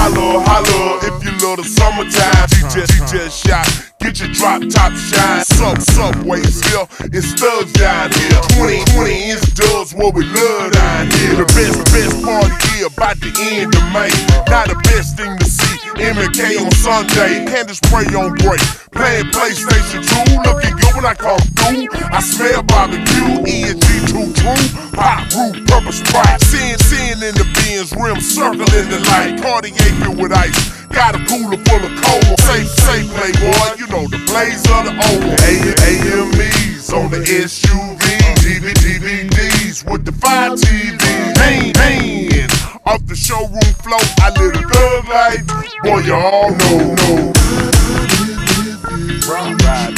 Holla, holla, if you love the summertime. DJ shot, get your drop top shine. Subways here, it's thugs down here. 20-inch dubs, what we love down here. The best party here, about the end of May. Not the best thing to see, MK on Sunday. Candy spray on break, playing PlayStation 2. Looking good when I come through. I smell barbecue, ENG too true. Hot root, purple Sprite. Seeing in the Benz, rim circling the light. Cartier with ice, got a cooler full of cold. Safe playboy, you know the blaze of the old. AMEs on the SUV, DVDs with the 5 TVs. Man, off the showroom floor, I live a thug life. Boy, you all know. Right,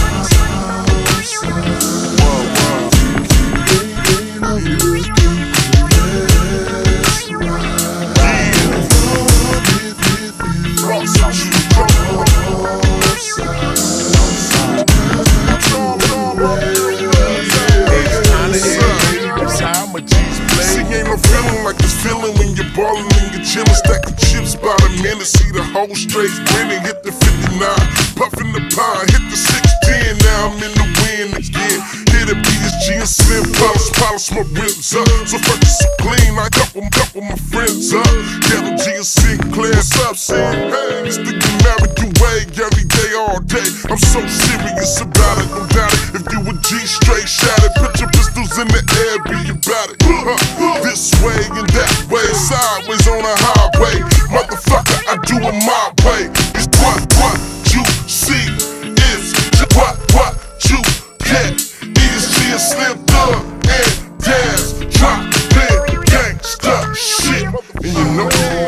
feeling when you're ballin' and you're chillin', stack of chips by the minute, see the whole straight grinning, hit the 59, puffin' the pie, hit the 610, now I'm in the wind again, hit a BSG and Slim, polish my rims up, so fresh so clean, I couple my friends up, Ghetto G and Sinclair, what's up, Sam? Hey, this nigga married you way, every day, all day, I'm so serious about it, don't doubt it, if you a G straight shot it, put your pistols in the air, be about it, this way and that way, sideways on the highway. Motherfucker, I do it my way. It's what you see is what you get. ESG and Slim Thug and Daz drop dead gangsta shit. And you know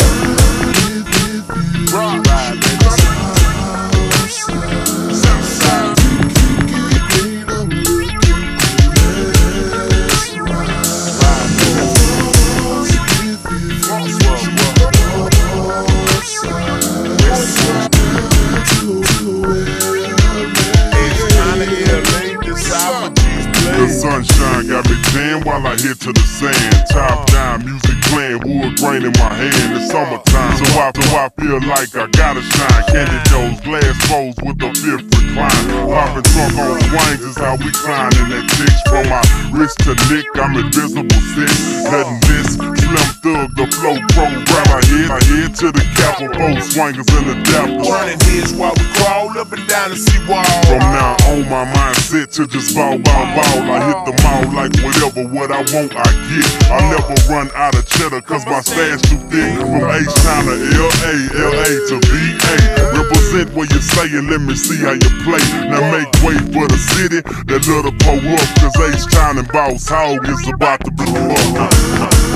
the sunshine got me tan while I hit to the sand. Top down, music playing, wood grain in my hand. It's summertime, so I feel like I gotta shine. Candy Joe's, glass bowls with a fifth recline. Poppin' trunk on swings is how we climb in that six. From my wrist to neck, I'm invisible six. Nothing this, Slim Thug, the flow pro. Grab my head to the cap of both swingers in the dapper. Turning heads while we crawl up and down the seawall. From now on, my mindset to just ball. I hit the mall like whatever, what I want I get. I never run out of cheddar cause my stash too thick. From H-Town to LA to VA. Represent what you're saying, let me see how you play. Now make way for the city that love to pull up, cause H-Town and Boss Hog is about to blow up.